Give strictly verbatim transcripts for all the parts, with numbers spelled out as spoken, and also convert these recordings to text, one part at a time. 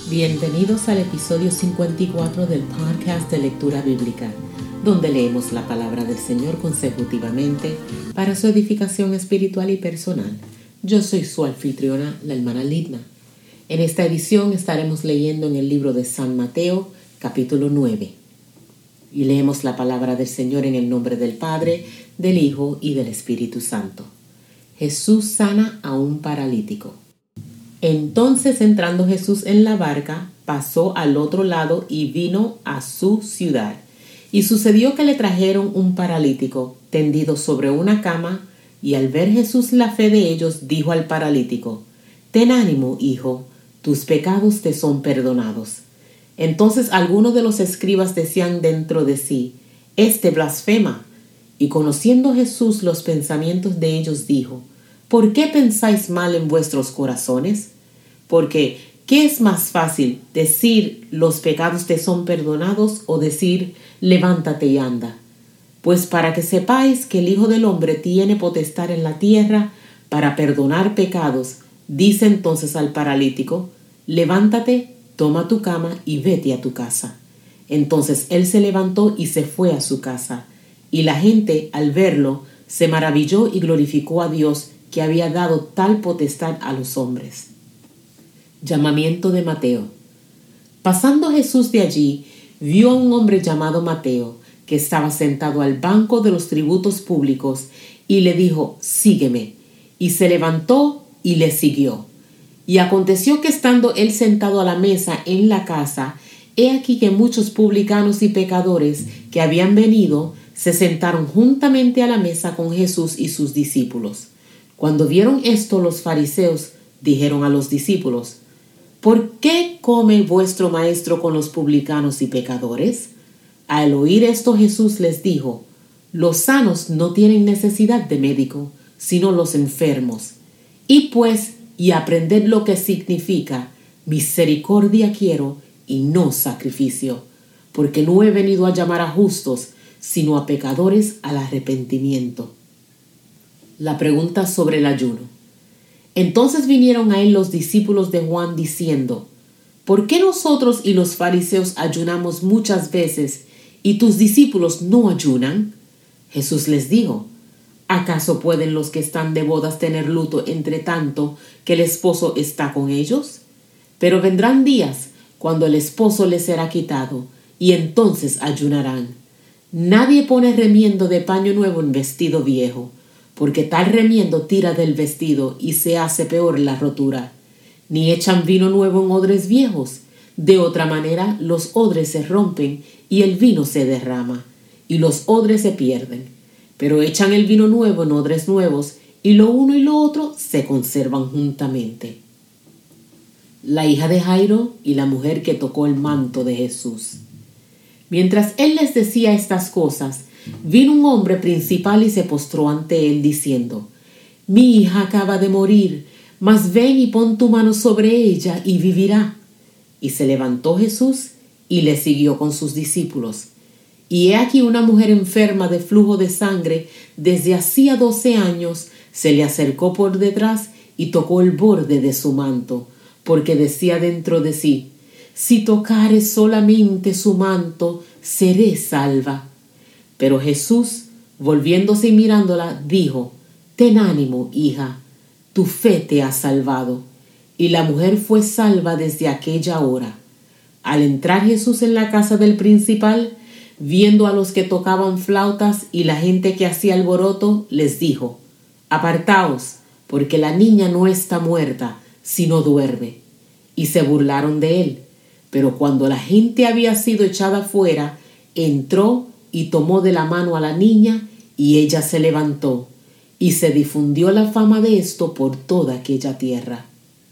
Bienvenidos al episodio cincuenta y cuatro del podcast de lectura bíblica, donde leemos la palabra del Señor consecutivamente para su edificación espiritual y personal. Yo soy su anfitriona, la hermana Lidna. En esta edición estaremos leyendo en el libro de San Mateo, capítulo nueve. Y leemos la palabra del Señor en el nombre del Padre, del Hijo y del Espíritu Santo. Jesús sana a un paralítico. Entonces, entrando Jesús en la barca, pasó al otro lado y vino a su ciudad. Y sucedió que le trajeron un paralítico tendido sobre una cama, y al ver Jesús la fe de ellos, dijo al paralítico: «Ten ánimo, hijo, tus pecados te son perdonados». Entonces algunos de los escribas decían dentro de sí: «Este blasfema». Y conociendo Jesús los pensamientos de ellos, dijo: «¿Por qué pensáis mal en vuestros corazones? Porque, ¿qué es más fácil, decir los pecados te son perdonados o decir levántate y anda? Pues para que sepáis que el Hijo del Hombre tiene potestad en la tierra para perdonar pecados, dice entonces al paralítico: levántate, toma tu cama y vete a tu casa». Entonces él se levantó y se fue a su casa, y la gente al verlo se maravilló y glorificó a Dios, que había dado tal potestad a los hombres. Llamamiento de Mateo. Pasando Jesús de allí, vio a un hombre llamado Mateo, que estaba sentado al banco de los tributos públicos, y le dijo: «Sígueme». Y se levantó y le siguió. Y aconteció que estando él sentado a la mesa en la casa, he aquí que muchos publicanos y pecadores que habían venido se sentaron juntamente a la mesa con Jesús y sus discípulos. Cuando vieron esto, los fariseos dijeron a los discípulos: «¿Por qué come vuestro maestro con los publicanos y pecadores?» Al oír esto, Jesús les dijo: «Los sanos no tienen necesidad de médico, sino los enfermos. Y pues, y aprended lo que significa: misericordia quiero y no sacrificio, porque no he venido a llamar a justos, sino a pecadores al arrepentimiento». La pregunta sobre el ayuno. Entonces vinieron a él los discípulos de Juan diciendo: «¿Por qué nosotros y los fariseos ayunamos muchas veces y tus discípulos no ayunan?» Jesús les dijo: «¿Acaso pueden los que están de bodas tener luto entre tanto que el esposo está con ellos? Pero vendrán días cuando el esposo les será quitado, y entonces ayunarán. Nadie pone remiendo de paño nuevo en vestido viejo, porque tal remiendo tira del vestido y se hace peor la rotura. Ni echan vino nuevo en odres viejos. De otra manera los odres se rompen y el vino se derrama, y los odres se pierden. Pero echan el vino nuevo en odres nuevos, y lo uno y lo otro se conservan juntamente». La hija de Jairo y la mujer que tocó el manto de Jesús. Mientras él les decía estas cosas, vino un hombre principal y se postró ante él diciendo: «Mi hija acaba de morir, mas ven y pon tu mano sobre ella y vivirá». Y se levantó Jesús y le siguió con sus discípulos. Y he aquí una mujer enferma de flujo de sangre desde hacía doce años se le acercó por detrás y tocó el borde de su manto, porque decía dentro de sí: «Si tocare solamente su manto, seré salva». Pero Jesús, volviéndose y mirándola, dijo: «Ten ánimo, hija, tu fe te ha salvado». Y la mujer fue salva desde aquella hora. Al entrar Jesús en la casa del principal, viendo a los que tocaban flautas y la gente que hacía alboroto, les dijo: «Apartaos, porque la niña no está muerta, sino duerme». Y se burlaron de él. Pero cuando la gente había sido echada fuera, entró y tomó de la mano a la niña, y ella se levantó, y se difundió la fama de esto por toda aquella tierra.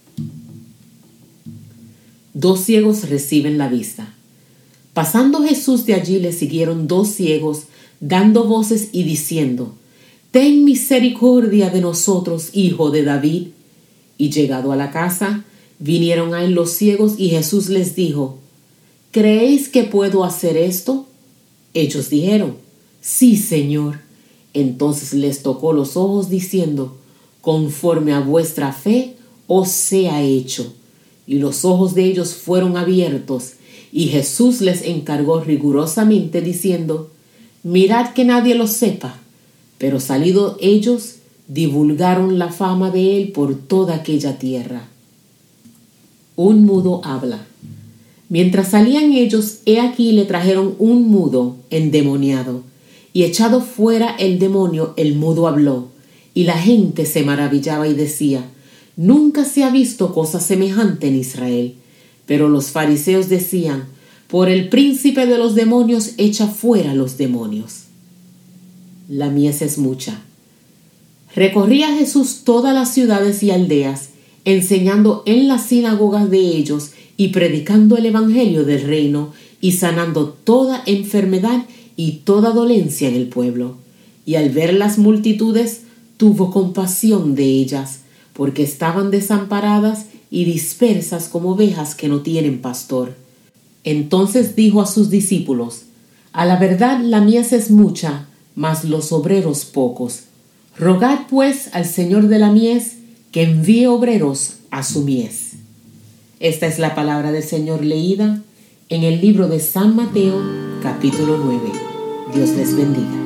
Dos ciegos reciben la vista. Pasando Jesús de allí, le siguieron dos ciegos, dando voces y diciendo: «Ten misericordia de nosotros, hijo de David». Y llegado a la casa, vinieron a él los ciegos, y Jesús les dijo: «¿Creéis que puedo hacer esto?» Ellos dijeron: «Sí, Señor». Entonces les tocó los ojos diciendo: «Conforme a vuestra fe os sea hecho». y los ojos de ellos fueron abiertos, y Jesús les encargó rigurosamente diciendo: mirad que nadie lo sepa. Pero salidos ellos, divulgaron la fama de él por toda aquella tierra. Un mudo habla. Mientras salían ellos, he aquí le trajeron un mudo endemoniado, y echado fuera el demonio, el mudo habló, y la gente se maravillaba y decía: nunca se ha visto cosa semejante en Israel. Pero los fariseos decían: por el príncipe de los demonios echa fuera los demonios. La mies es mucha. Recorría Jesús todas las ciudades y aldeas, enseñando en las sinagogas de ellos y predicando el evangelio del reino y sanando toda enfermedad y toda dolencia en el pueblo. Y al ver las multitudes, tuvo compasión de ellas, porque estaban desamparadas y dispersas como ovejas que no tienen pastor. Entonces dijo a sus discípulos: a la verdad la mies es mucha, mas los obreros pocos. Rogad pues al Señor de la mies que envíe obreros a su mies. Esta es la palabra del Señor leída en el libro de San Mateo, capítulo nueve. Dios les bendiga.